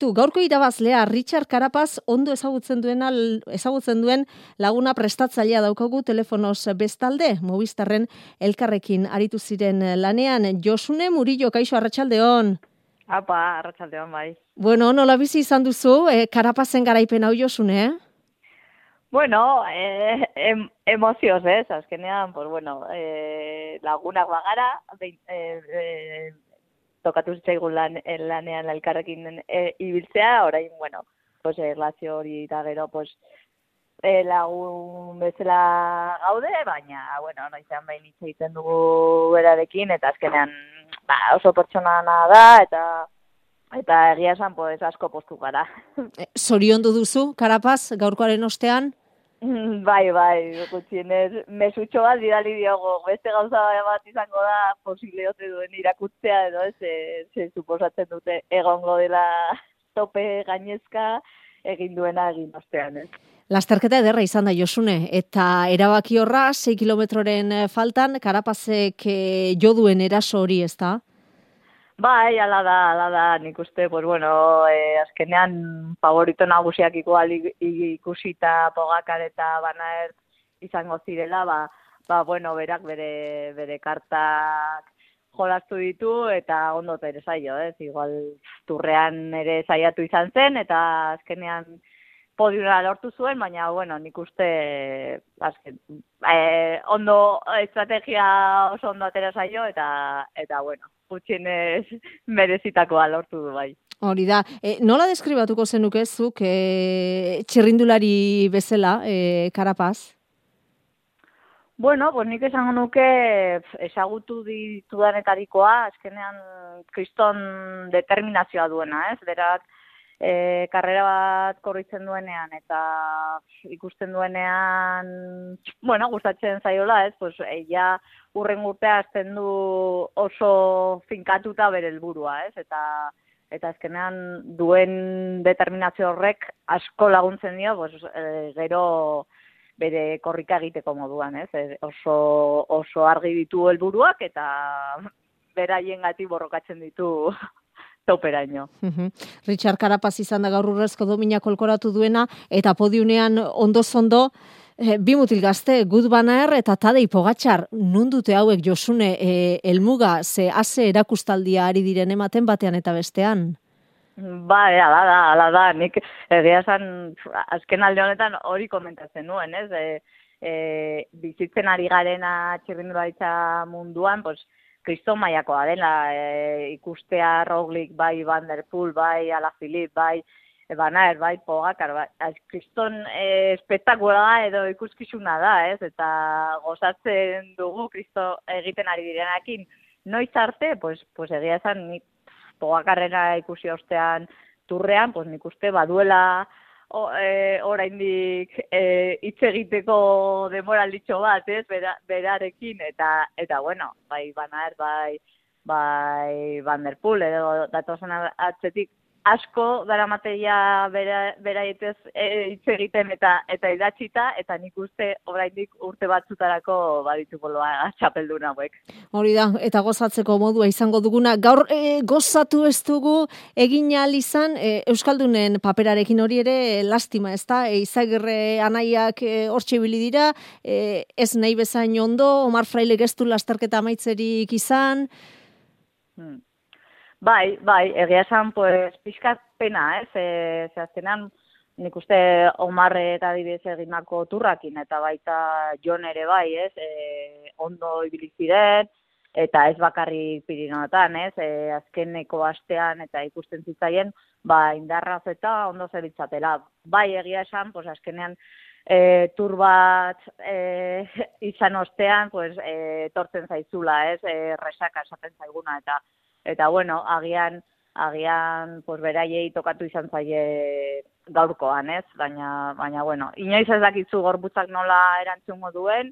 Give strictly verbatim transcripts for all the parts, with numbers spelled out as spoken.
Tu, gaurko irabazlea Richard Carapaz ondo ezagutzen duena ezagutzen duen laguna prestatzailea daukagu telefonoz bestalde, Movistarren elkarrekin aritu ziren lanean. Josune Murillo, kaixo, arratsaldeon. Apa, arratsaldeon bai. Bueno, nola bizi izan duzu, eh, Carapazen garaipen hau, Josune? Eh? Bueno, eh, em, emozioz, ez, azkenean, pues bueno, eh, lagunak bagara, behin, eh, eh, tokatu zitzaigun lan, lanean elkarrekin e, ibiltzea, orain, bueno, pues, erlazio hori eta gero, pues, e, lagun bezala gaude, baina, bueno, naizan behin hitz egiten dugu berarekin, eta azkenean, ba, oso pertsonana da, eta eta egia esan, pues, asko postu gara. Zoriondu duzu, Carapaz, gaurkoaren ostean? Bai, bai, gutxienez, mesutxo bat bidali diogo, beste gauza bat izango da posible ote duen irakurtzea edo ez, ze, ze suposatzen dute egongo dela tope gainezka egin duena egin ostean, ez. Lasterketa ederra izan da, Josune, eta erabaki horra, sei kilometroren faltan, Carapazek jo duen eraso hori, ez da? Bai, ala da, ala da, nik uste, pues bueno, eh, azkenean favorito nagusiak igual ikusita Pogacar eta Van Aert izango zirela, ba, ba bueno, berak bere, bere kartak jolastu ditu eta ondo ere saio, ez? Igual turrean ere saiatu izan zen eta azkenean podiumera lortu zuen, baina, bueno, nik uste azken, eh, ondo estrategia oso ondo atera saio eta, eta bueno, gutxienez merezitakoa lortu du bai. Hori da. E, nola deskribatuko zenuke zuk e, txirrindulari bezala, e, Carapaz? Bueno, pues nik esango nuke ezagutu ditudanetarikoa, azkenean kriston determinazioa duena, ez? Berak, e, karrera bat korritzen duenean eta ikusten duenean, bueno, gustatzen zaiola, ez? Pues ella urren urtea azten du oso finkatuta bere helburua, ez? Eta eta azkenean duen determinazio horrek asko laguntzen dio, pues, e, gero bere korrika egiteko moduan, ez? E, oso, oso argi ditu helburuak eta beraiengatik borrokatzen ditu toperaino. Richard Carapaz izan da gaur urrezko domina kolkoratu duena, eta podiunean ondoz-ondo, eh, bi mutil gazte, Wout van Aert eta Tadej Pogačar, nundute hauek, Josune, eh, elmuga, ze ase erakustaldia ari diren ematen batean eta bestean? Ba, ala da, ala da, nik egia esan azken alde honetan hori komentatzen nuen, ez? E, e, bizitzen ari garena txirrindularitza munduan, pues, kriston mailakoa dela, e, ikustea Roglic, bai Van der Poel, bai Alaphilippe, bai Van Aert, bai Pogacar, bai, kriston e, espektakula edo ikuskizuna da, ez? Eta gozatzen dugu kristo egiten ari direnakin. Noiz arte, pues, pues egia esan nik Pogacarrena ikusi ostean turrean, pues nik uste baduela o, e, oraindik e, hitz egiteko demoralditxo bat, ez, Bera, berarekin, eta, eta bueno, bai Van Aert, bai, bai Van der Poel, edo datozen atzetik asko daramateia bera, beraietez hitz e, egiten eta eta idatzita, eta nik uste oraindik urte batzutarako badituko loa txapeldun hauek. Hori da, eta gozatzeko modua izango duguna. Gaur e, gozatu ez dugu egin ahal izan, e, Euskaldunen paperarekin hori ere e, lastima, ez da? E, Izagirre anaiak e, hortxe ibili dira, e, ez nahi bezain ondo, Omar Fraile gestu lasterketa amaitzerik izan. Hmm. Bai, bai, egia esan, pues, pixkat pena, ez? E, ze azkenean, nik uste Omar eta adibidez egindako turrakin, eta baita Jon ere bai, ez? E, ondo ibili ziren, eta ez bakarrik Pirinioetan, ez? E, azkeneko astean eta ikusten zitzaien, ba, indarraz eta ondo zeritzatela. Bai, egia esan, pues, azkenean, e, tur bat e, izan ostean, pues, e, tortzen zaizula, ez? E, resaka esaten zaiguna, eta Eta, bueno, agian, agian, pues, beraiei tokatu izan zaie gaurkoan, ez? Baina, baina, bueno, inoiz ez dakitzu gorputzak nola erantzungo duen,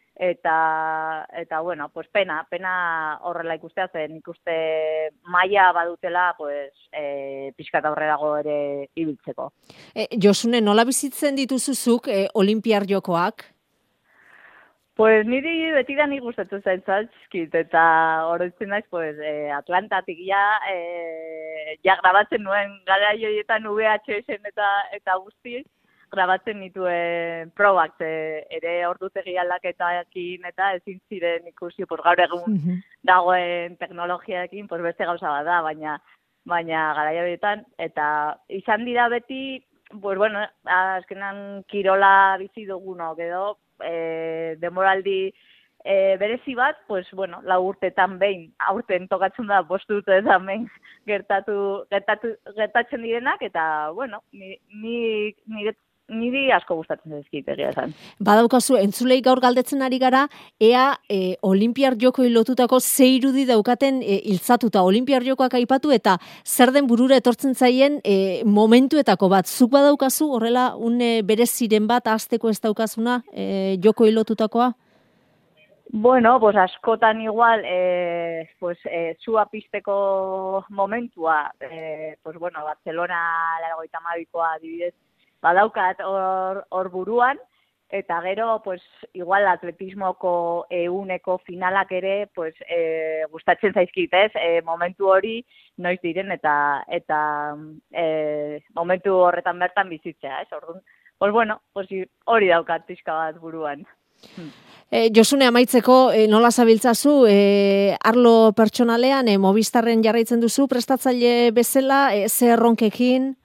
eta, eta bueno, pues, pena, pena horrela ikustea, zen ikuste maila badutela, pues, e, pixkat aurrerago ere ibiltzeko. E, Josune, nola bizitzen dituzuzuk e, Olinpiar Jokoak? Pues niri betidan nik gustatu zaitzaizkit, eta oroitzen naiz, pues, eh, Atlantatik ja, eh, ja grabatzen nuen gara joietan V H S-en eta, eta guzti, grabatzen nituen probak, e, ere ordutegi aldaketaekin eta ezin ziren ikusi, pues, gaur egun dagoen teknologiaekin, pues, beste gauza bat da, baina, baina gara joietan, eta izan dira beti, pues, bueno, azkenan kirola bizi dugunok edo, E, demoraldi e, berezi bat, pues, bueno, lau urtetan behin, aurten tokatzen da, bost urtetan behin gertatu, gertatu, gertatzen direnak, eta, bueno, ni, ni, nire, niri asko gustatzen zaizkit egia esan. Badaukazu, entzulei gaur galdetzen ari gara, ea e, Olinpiar Jokoi lotutako ze irudi daukaten e, iltzatuta, Olinpiar Jokoak aipatu eta zer den burura etortzen zaien e, momentuetako bat. Zuk badaukazu horrela une bereziren bat hasteko ez daukazuna e, Jokoi lotutakoa? Bueno, pues askotan igual, eh, pues, eh, zua pizteko momentua, eh, pues, bueno, Barcelona laurogeita hamabikoa adibidez, badaukat hor, hor buruan, eta gero, pues, igual atletismoko euneko finalak ere, pues, e, gustatzen zaizkit, ez? E, momentu hori noiz diren, eta eta e, momentu horretan bertan bizitzea, ez? Orduan, pues, bueno, pues, hori daukat pixka bat buruan. E, Josune, amaitzeko, e, nola zabiltzazu, e, arlo pertsonalean, e, Movistarren jarraitzen duzu, prestatzaile bezala, e, ze erronkekin?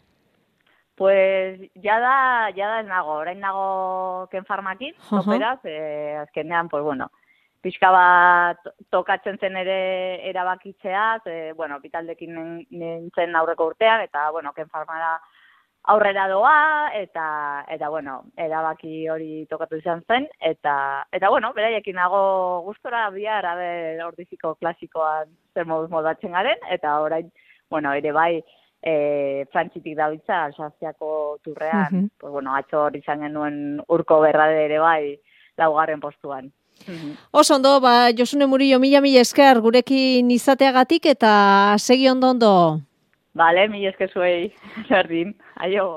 Pues ya da, ya da ez nago, orain nago Ken Farmakin, uh-huh. Operaz, eh, azkenean, pues bueno, pixka bat tokatzen zen ere erabakitzea, eh, bueno, bitaldekin nintzen aurreko urtean, eta, bueno, Ken Farmara aurrera doa, eta, eta, bueno, erabaki hori tokatu izan zen, eta, eta, bueno, beraiekin nago gustora bihar, abe, ordiziko klasikoan zer moduz modatzen garen, eta orain, bueno, ere bai, E, frantzitik dabiltza, Alsaziako turrean, uh-huh. Pues, bueno, atzo hori izan genuen urko berrade ere bai laugarren postuan. Uh-huh. Oso ondo, ba, Josune Murillo, mila mila esker gurekin izateagatik eta segi ondo ondo. Bale, mila esker zuei, berdin, aio.